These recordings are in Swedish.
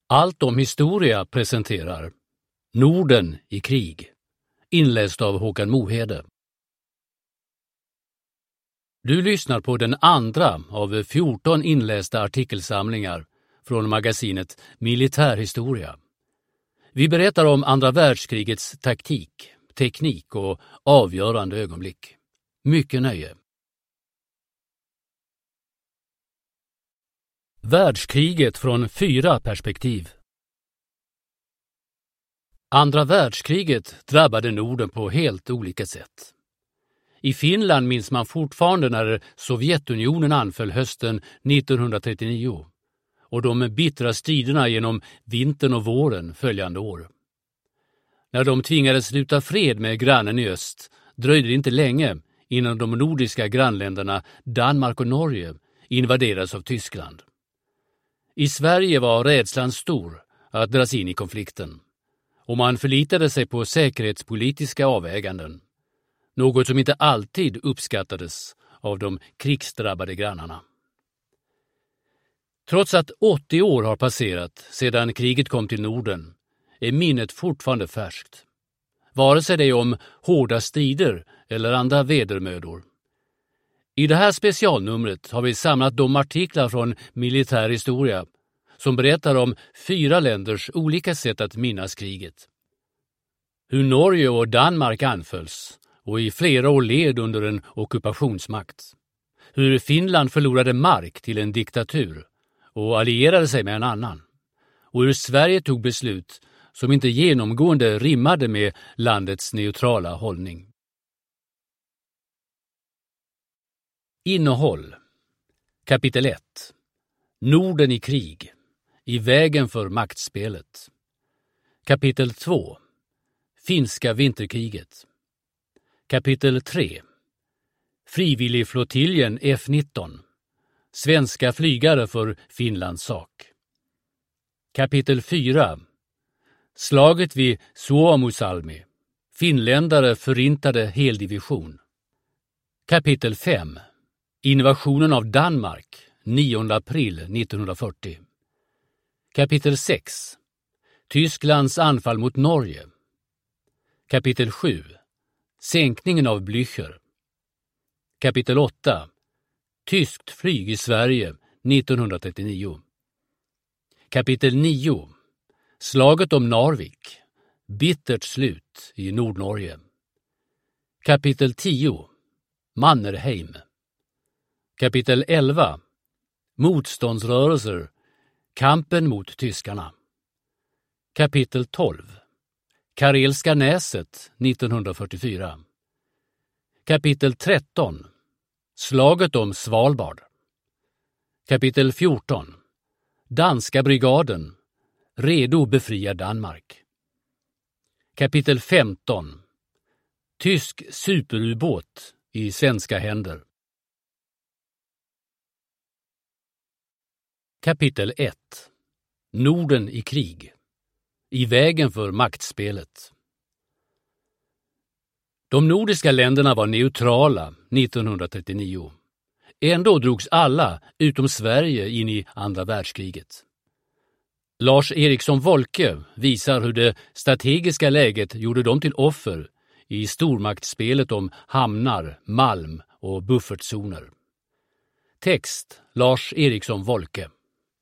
Allt om historia presenterar Norden i krig, inläst av Håkan Mohede. Du lyssnar på den andra av 14 inlästa artikelsamlingar från magasinet Militärhistoria. Vi berättar om andra världskrigets taktik, teknik och avgörande ögonblick. Mycket nöje. Världskriget från 4 perspektiv. Andra världskriget drabbade Norden på helt olika sätt. I Finland minns man fortfarande när Sovjetunionen anföll hösten 1939 och de bittra striderna genom vintern och våren följande år. När de tvingades sluta fred med grannen i öst dröjde det inte länge innan de nordiska grannländerna Danmark och Norge invaderades av Tyskland. I Sverige var rädslan stor att dras in i konflikten och man förlitade sig på säkerhetspolitiska avväganden, något som inte alltid uppskattades av de krigsdrabbade grannarna. Trots att 80 år har passerat sedan kriget kom till Norden är minnet fortfarande färskt. Vare sig det är om hårda strider eller andra vedermödor. I det här specialnumret har vi samlat de artiklar från Militärhistoria som berättar om 4 länders olika sätt att minnas kriget. Hur Norge och Danmark anfölls och i flera år led under en ockupationsmakt. Hur Finland förlorade mark till en diktatur och allierade sig med en annan. Och hur Sverige tog beslut som inte genomgående rimmade med landets neutrala hållning. Innehåll. Kapitel 1. Norden i krig. I vägen för maktspelet. Kapitel 2. Finska vinterkriget. Kapitel 3. Frivilligflottiljen F-19. Svenska flygare för Finlands sak. Kapitel 4. Slaget vid Suomussalmi. Finländare förintade heldivision. Kapitel 5. Invasionen av Danmark 9 april 1940. Kapitel 6. Tysklands anfall mot Norge. Kapitel 7. Sänkningen av Blücher. Kapitel 8. Tyskt flyg i Sverige 1939. Kapitel 9. Slaget om Narvik. Bittert slut i Nordnorge. Kapitel 10. Mannerheim. Kapitel 11. Motståndsrörelser. Kampen mot tyskarna. Kapitel 12. Karelska näset 1944. Kapitel 13. Slaget om Svalbard. Kapitel 14. Danska brigaden. Redo befria Danmark. Kapitel 15. Tysk superubåt i svenska händer. Kapitel 1. Norden i krig. I vägen för maktspelet. De nordiska länderna var neutrala 1939. Ändå drogs alla utom Sverige in i andra världskriget. Lars Eriksson Wolke visar hur det strategiska läget gjorde dem till offer i stormaktsspelet om hamnar, malm och buffertzoner. Text Lars Eriksson Wolke.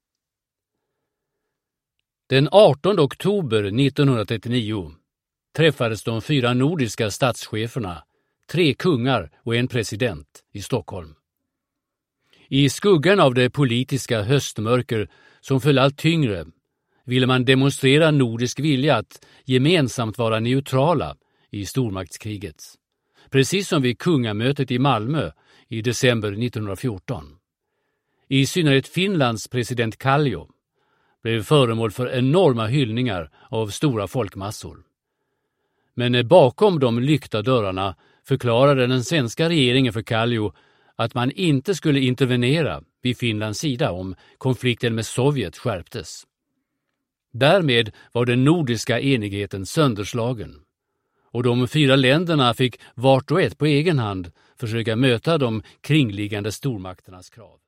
Den 18 oktober 1939 träffades de 4 nordiska statscheferna, 3 kungar och en president i Stockholm. I skuggan av det politiska höstmörker som föll allt tyngre ville man demonstrera nordisk vilja att gemensamt vara neutrala i stormaktskriget. Precis som vid kungamötet i Malmö i december 1914. I synnerhet Finlands president Kallio blev föremål för enorma hyllningar av stora folkmassor. Men bakom de lyckta dörrarna förklarade den svenska regeringen för Kallio att man inte skulle intervenera vid Finlands sida om konflikten med Sovjet skärptes. Därmed var den nordiska enigheten sönderslagen och de 4 länderna fick vart och ett på egen hand försöka möta de kringliggande stormakternas krav.